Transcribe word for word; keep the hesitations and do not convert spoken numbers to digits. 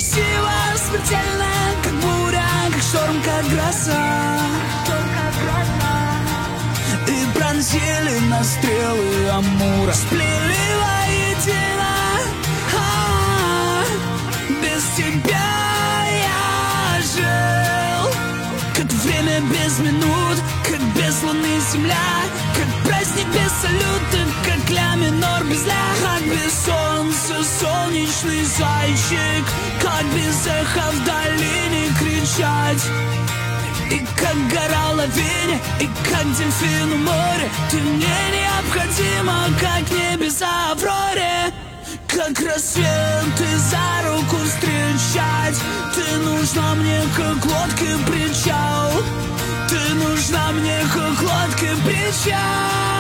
красиво, смертельно, как буря, как шторм, как гроза. И пронзили нас стрелы Амура, сплели воедино. А-а-а. Без тебя я жил, как время без минут, как без луны земля, как праздник без салюта, как ля минор без ля, как без солнца солнечный зайчик, как без эха в долине кричать. И как гора в лавине, и как дельфин у моря, ты мне необходима, как небеса в авроре. Как рассвет, ты за руку встречать, ты нужна мне, как лодка причал, ты нужна мне, как лодка причал.